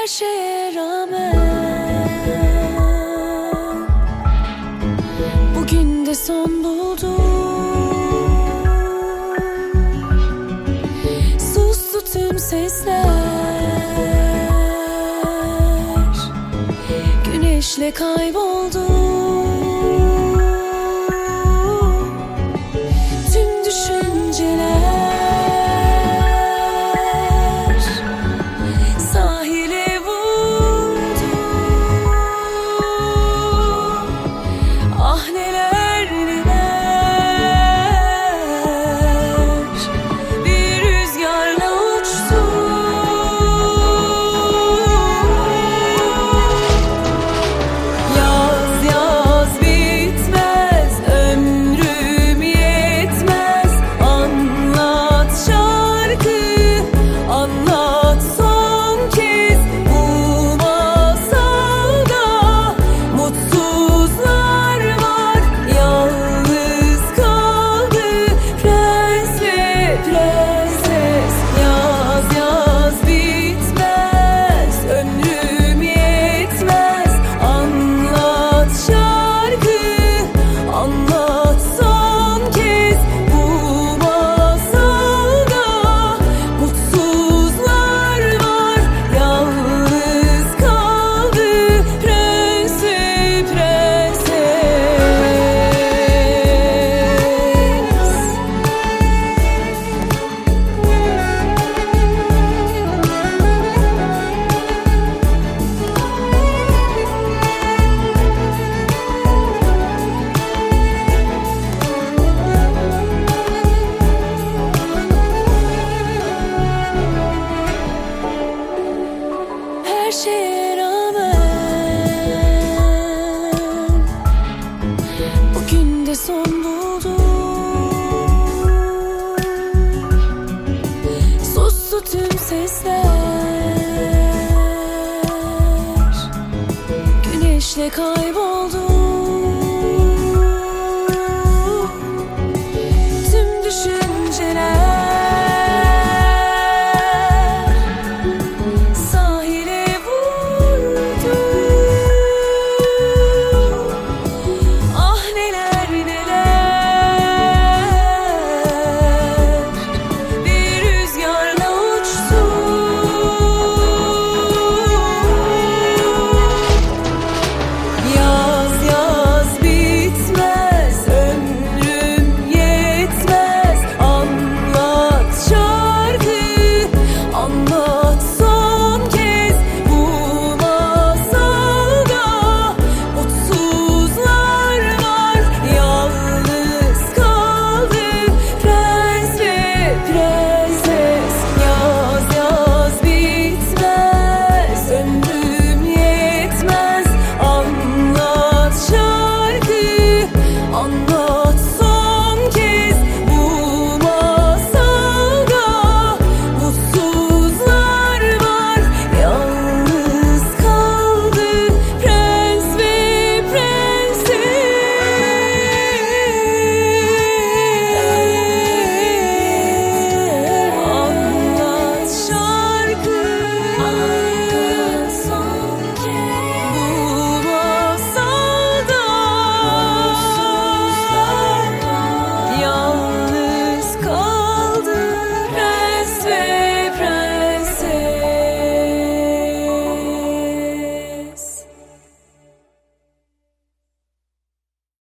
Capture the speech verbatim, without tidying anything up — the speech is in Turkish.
Her şeye rağmen bugün de son buldu. Sustu tüm sesler, güneşle kayboldu. Tüm düşünceler sahile vurdu. Ah neler neler bir rüzgarla uçtu. Yaz yaz bitmez, ömrüm yetmez. Anlat şarkı, anlat son kez bu masalda. Mutsuzlar var, yalnız kaldı prens ve prenses. Yaz yaz bitmez, ömrüm yetmez. Anlat şarkı, anlat son kez bu masalda. Mutsuzlar var, yalnız kaldı prens ve prenses. Her şeye rağmen bugün de son buldu. Sustu tüm sesler, güneşle kayboldu.